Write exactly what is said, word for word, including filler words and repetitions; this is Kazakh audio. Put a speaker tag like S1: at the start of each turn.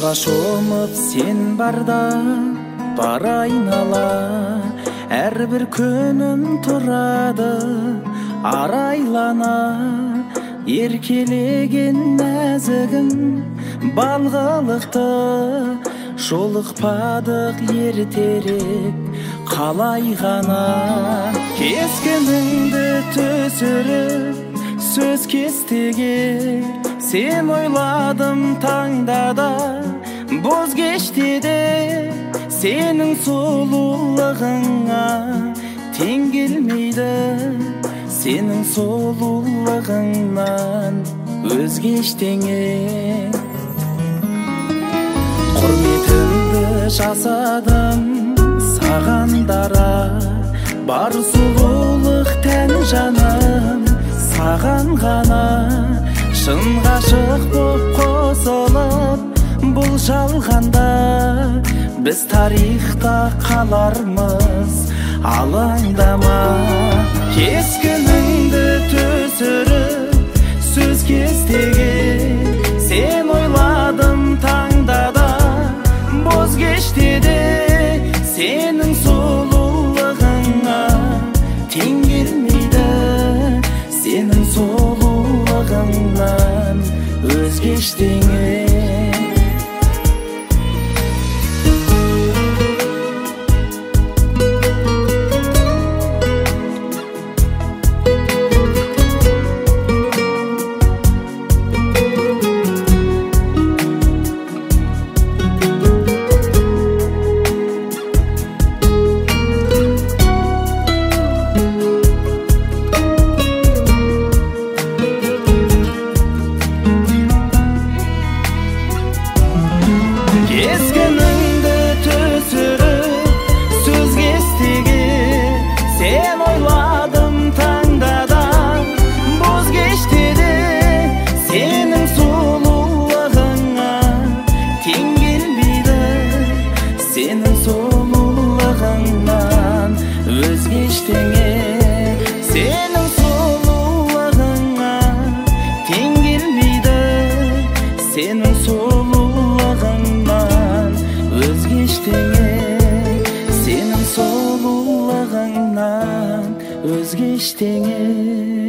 S1: шомып сен барда бар айнала, әрбір күнім тұрады арайлана. Еркелеген нәзігім балғылықты, жолықпадық ертерек қалай ғана. Кескініңді түсіріп сөз кестеге, сен ойладым таңда да боз кештеде. Сенің сұлулығыңа тең келмейді, сенің сұлулығыңнан өзге ештеңе. Құрметімді жасадым саған дара, бар сұлулық тән жаным саған ғана. Шын ғашық боп қосылып бұл жалғанда, біз тарихта қалармыз алаңдама. Кескініңді түсіріп сөз кестеге, сен ойладым таңда да боз кештеде. Сенің сұлулығыңа тең келмейді, сенің сұлулығыңнан өзге ештеңе. Кескініңді түсіріп сөз кестеге, сен ойладым таңда да боз кештеде. Сенің сұлулығыңа тең келмейді, сенің сұлулығыңнан өзге ештеңе. Сенің сұлулығыңа тең келмейді, сенің сұлулығыңнан өзге ештеңе. Сенің сұлулығыңнан өзге ештеңе.